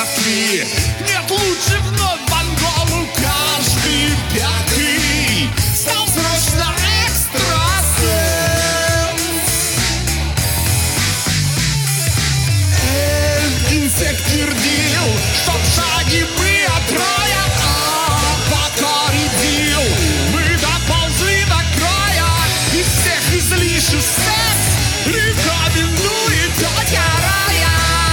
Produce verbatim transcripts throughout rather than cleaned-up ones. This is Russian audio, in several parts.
Москве. Нет, лучше вновь в Анголу каждый пятый стал срочно экстрасенс. Эх, инсект твердил, что в шаге мы от рая, а пока редил, мы доползли до края. Из всех излишеств секс рекомендует тетя Рая.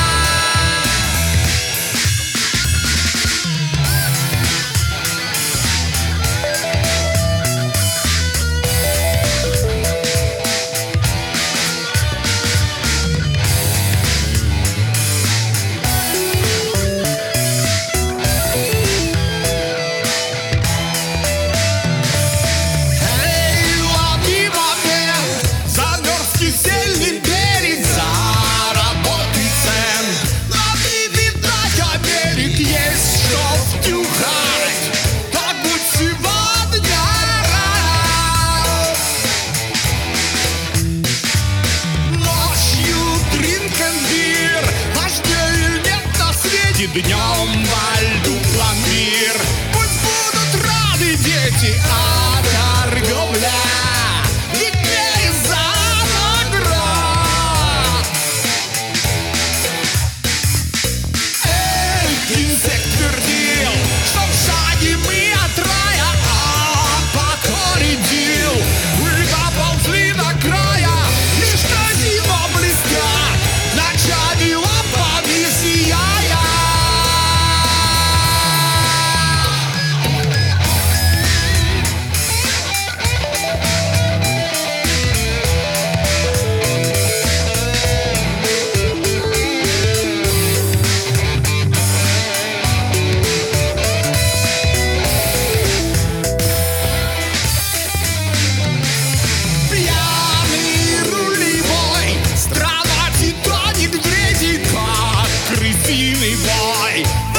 Кисельный берег, заработай цен. Но ты видать, а берег есть, что втюхать. Так будь сегодня рад. Ночью drink and beer, важнее нет на свете. Днем во льду пломбир. Пусть будут рады дети, а торговля виднее за. Инсект твердил, что в шаге мы от рая, а пока редил, мы доползли до края. Лишь на зиму блестят ночами лампами сияя. Крысиный бой.